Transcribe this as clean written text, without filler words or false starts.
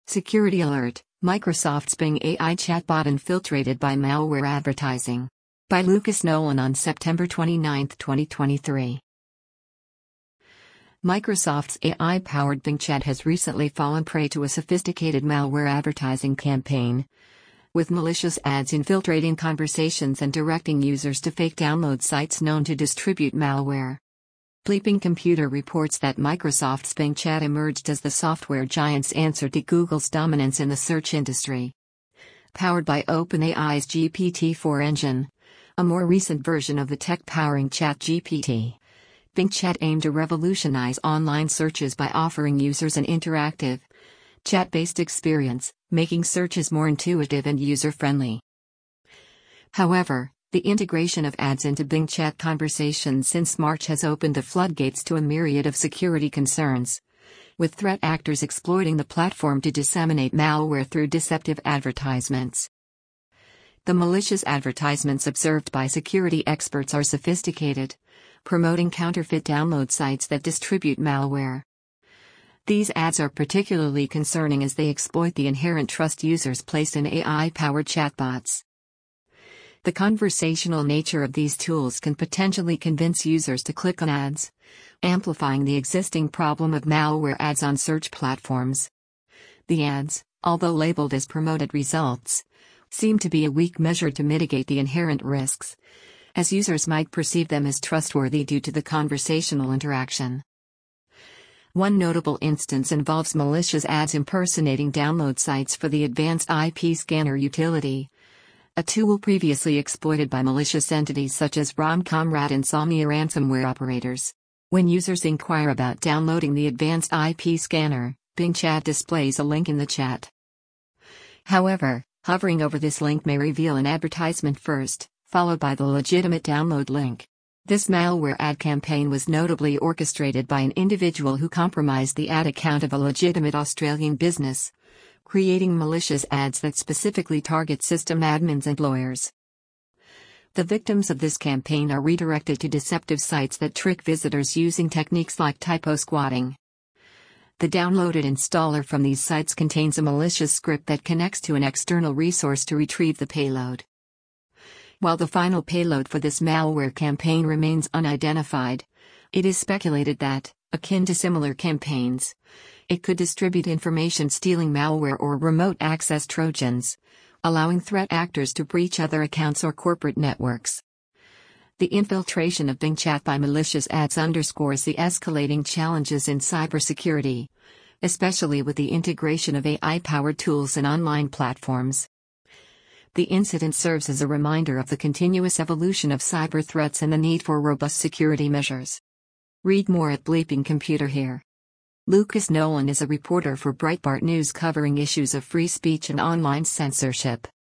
Security alert: Microsoft's Bing AI chatbot infiltrated by malware advertising. By Lucas Nolan on September 29, 2023. Microsoft's AI-powered Bing chat has recently fallen prey to a sophisticated malware advertising campaign, with malicious ads infiltrating conversations and directing users to fake download sites known to distribute malware. Bleeping Computer reports that Microsoft's Bing chat emerged as the software giant's answer to Google's dominance in the search industry. Powered by OpenAI's GPT-4 engine, a more recent version of the tech powering ChatGPT, Bing chat aimed to revolutionize online searches by offering users an interactive, chat-based experience, making searches more intuitive and user-friendly. However, the integration of ads into Bing chat conversations since March has opened the floodgates to a myriad of security concerns, with threat actors exploiting the platform to disseminate malware through deceptive advertisements. The malicious advertisements observed by security experts are sophisticated, promoting counterfeit download sites that distribute malware. These ads are particularly concerning as they exploit the inherent trust users place in AI-powered chatbots. The conversational nature of these tools can potentially convince users to click on ads, amplifying the existing problem of malware ads on search platforms. The ads, although labeled as promoted results, seem to be a weak measure to mitigate the inherent risks, as users might perceive them as trustworthy due to the conversational interaction. One notable instance involves malicious ads impersonating download sites for the Advanced IP Scanner utility, a tool previously exploited by malicious entities such as Romcom Insomnia ransomware operators. When users inquire about downloading the Advanced IP Scanner, Bing chat displays a link in the chat. However, hovering over this link may reveal an advertisement first, followed by the legitimate download link. This malware ad campaign was notably orchestrated by an individual who compromised the ad account of a legitimate Australian business, creating malicious ads that specifically target system admins and lawyers. The victims of this campaign are redirected to deceptive sites that trick visitors using techniques like typo squatting. The downloaded installer from these sites contains a malicious script that connects to an external resource to retrieve the payload. While the final payload for this malware campaign remains unidentified, it is speculated that, akin to similar campaigns, it could distribute information-stealing malware or remote access trojans, allowing threat actors to breach other accounts or corporate networks. The infiltration of Bing chat by malicious ads underscores the escalating challenges in cybersecurity, especially with the integration of AI-powered tools in online platforms. The incident serves as a reminder of the continuous evolution of cyber threats and the need for robust security measures. Read more at Bleeping Computer here. Lucas Nolan is a reporter for Breitbart News covering issues of free speech and online censorship.